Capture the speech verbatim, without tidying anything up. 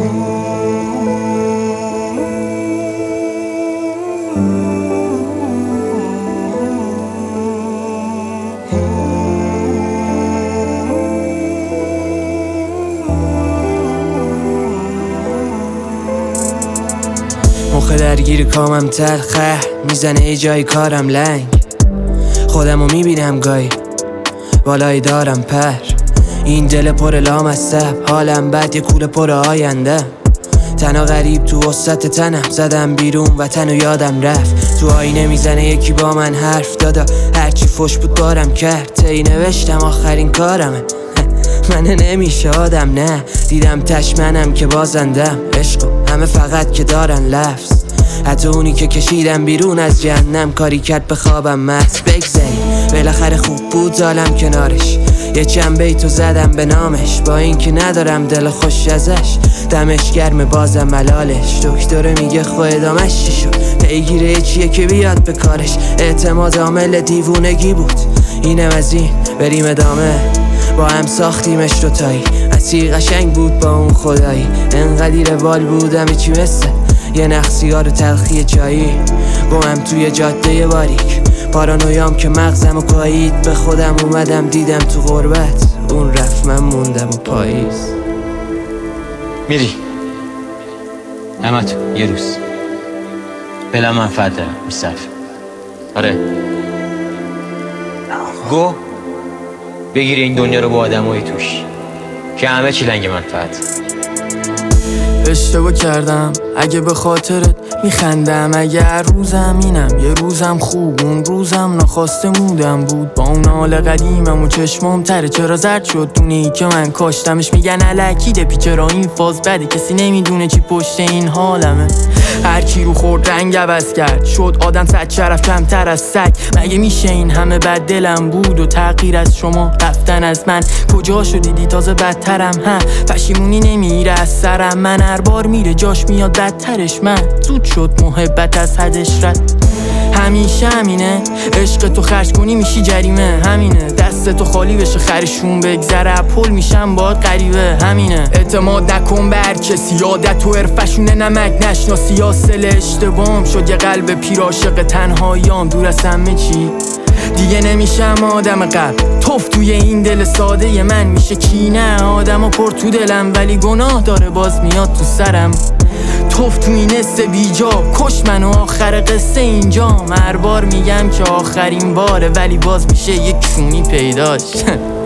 مخ درگیر کامم تلخه میزنه ای جای کارم لنگ. خودمو میبینم گاهی بالایی دارم پر. این دل پر لامصب حالم بد یه کوله پر آینده. تنها غریب تو وسط تنم زدم بیرون و تنو یادم رفت. تو آینه میزنه یکی با من حرف دادا هرچی فش بود بارم کرد. تی نوشتم آخرین کارمه من نمیشه آدم نه. دیدم تشمنم که بازندم عشقو همه فقط که دارن لفظ. حتی اونی که کشیدم بیرون از جهنم کاری کرد به خوابم مست. بگذری بالاخره خوب بود زالم کنارش. یه چند بیتو زدم به نامش با این که ندارم دل خوش ازش. دمش گرم بازم ملالش. دکتره میگه خو ادامش چی شد پیگیره چیه که بیاد به کارش. اعتماد عامل دیوونگی بود اینم از این بریم ادامه. با هم ساختیمش دوتایی مسیر قشنگ بود با اون خدایی. انقدر وال بودم چی مثل یه نخ سیگار تلخی چایی. گمم توی جاده باریک پارانویام که مغزم و کایید. به خودم اومدم دیدم تو غربت اون رفت من موندم و پاییز. میری نمت یه روز بلا منفعت دارم میصرف. آره گو بگیری این دنیا رو با آدمایی توش که همه چی لنگ منفعت. اشتباه کردم اگه به خاطرت میخندم. اگه هر روزم اینم یه روزم خوب اون روزم ناخواسته مودم بود. با اون حال قدیمم و چشمام تره چرا زرد شد دونی که من کاشتمش. میگن الکی ده پیچرا این فاز بده کسی نمیدونه چی پشت این حالمه. هر کی رو خورد رنگ عوض کرد شد آدم صد شرف کمتر از سگ. مگه میشه این همه بد دلم بود و تغییر از شما رفتن از من. کجا شدیدی تازه بدترم ها پشیمونی نمیره از سرم. من هر بار میره جاش میاد بدترش. من زود شد محبت از حدش رد. همیشه همینه عشق تو خرج کنی میشی جریمه. همینه دست تو خالی بشه خرشون بگذره پل میشم باید غریبه. همینه اعتماد نکن به هر کسی عادت و عرفشونه نمک نشناسی. یا سل اشتباهم شد یه قلب پیر عاشق تنهاییام دور از همه چی. دیگه نمیشم آدم قبل توف توی این دل ساده من. میشه کی نه آدم و پر تو دلم ولی گناه داره باز میاد تو سرم. توف تو این حس بیجا کش منو آخر قصه اینجا. هر بار میگم که آخرین باره ولی باز میشه یک کونی پیداش